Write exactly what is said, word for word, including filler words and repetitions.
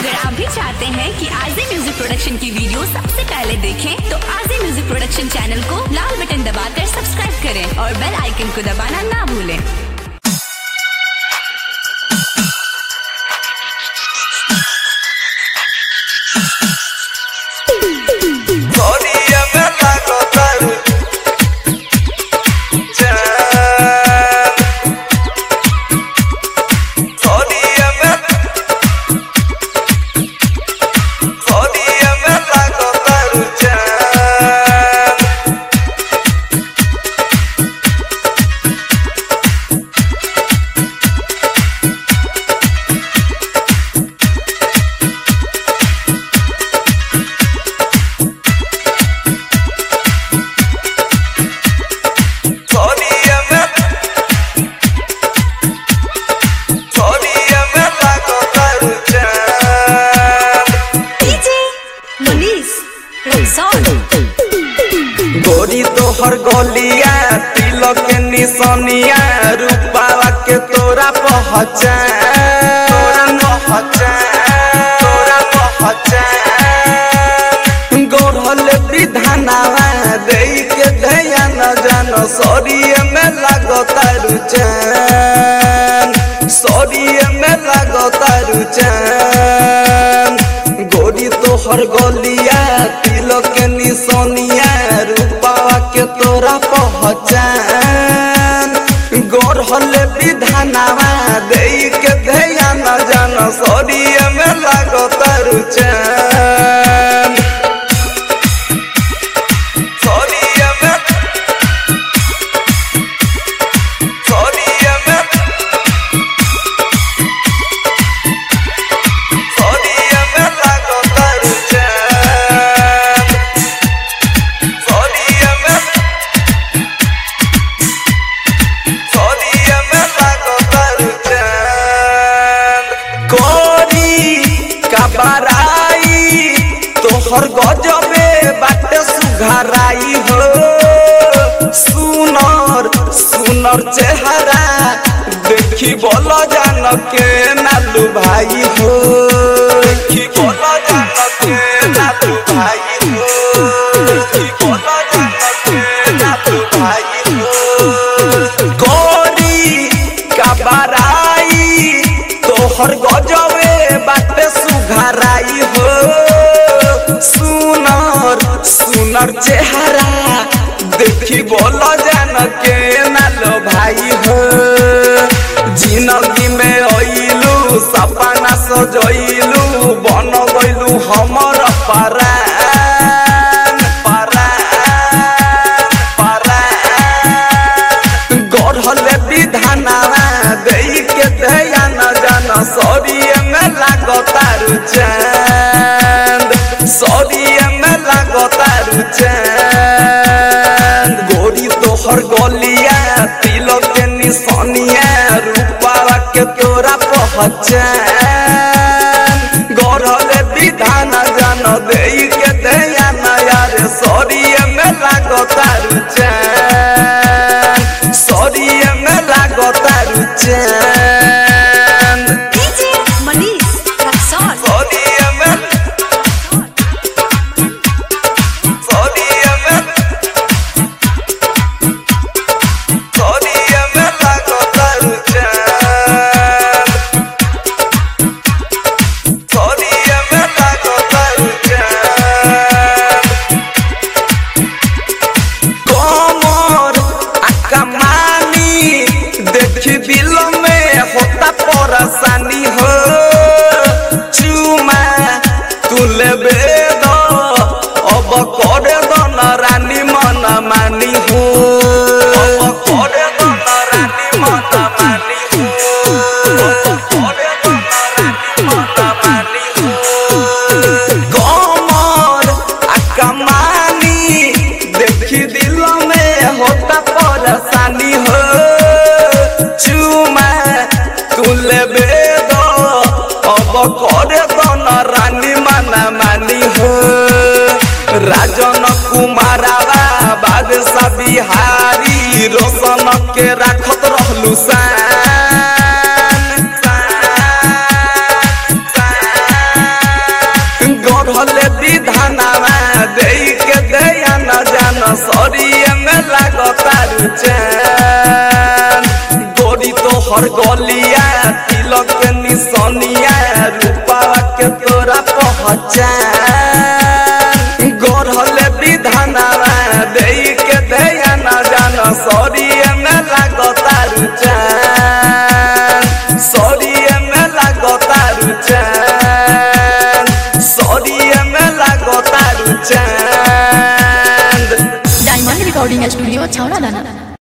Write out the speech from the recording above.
अगर आप भी चाहते हैं कि आरजे म्यूजिक प्रोडक्शन की वीडियो सबसे पहले देखें तो आरजे म्यूजिक प्रोडक्शन चैनल को लाल बटन दबाकर सब्सक्राइब करें और बेल आइकन को दबाना ना भूलें। गोरी तोहर गोलिया तिलक के निशानिया रूपावा के तोरा पहचान तोरा पहचान गोरहल विधानावा देई के ध्यान जान सरिये में लागता रुचान सरिये में लागता रुचान गोरी तोहर गोलिया तिलक के निशानिया रूपावा के तोरा पहचान गोरहल विधानावा देई के ध्यान जान सरिये में लागता रुचान सरिये में सरिये में सरिये में लागता रुचान सरिये में सरिये में लागता रुचान गोरी का बराई तोहर गजबे बाटे सुघराई हो सुनर सुनर चेहरा देखी बोल जान के नालू भाई हो देखी बोल जान के नालू भाई हो देखी बोल जान के नालू भाई हो गोरी का बराई तोहर गजबे बाटे सुघराई हो सुनर सुनर चेहरा देखी बोल जान के नालो भाई हो जिंदगी में अइलू सपना सजइलू बन गइलू हमर परान परान परान गढ़ल विधानावा देई के ध्यान जान सरिये में लागता रुचान सरिये में लागता रुचान गोरी तोहर गोलिया तिलक के निशानिया रूपावा के तोरा पहचान गढ़ल विधान जान देई के ध्यान यार सरिये में लागता रुचान सरिये में लागता रुचान डीजे मनीष रक्सौल सरिये में सरिये में सरिये में लागता रुचान सरिये में लागता रुचान कमर आकमानी देखी दिल में होता परेशानी हो चुमा तू लेबे दो अब करे दो न रानी मन मानी हो अब करे दो न रानी मन मानी हो अब करे दो न रानी मन मानी हो कमर आकमानी देखी दिल में होता परेशानी हो चुमा तू लेबे दो अब करे दो न रानी मना मानी हो राजन कुमारावा बादशाह बिहारी रोशन के राखत रहलू सान सान सान रुचैन गोरी तो हर गलिया तिलक के निशानिया रूपा के तोरा पहचान गोरहले विधानवा देई के दया न जान सरिये में लागता रुचैन सरिये में लागता रुचैन सरिये में लागता रुचैन डायमंड रिकॉर्डिंग स्टूडियो छौड़ा दाना।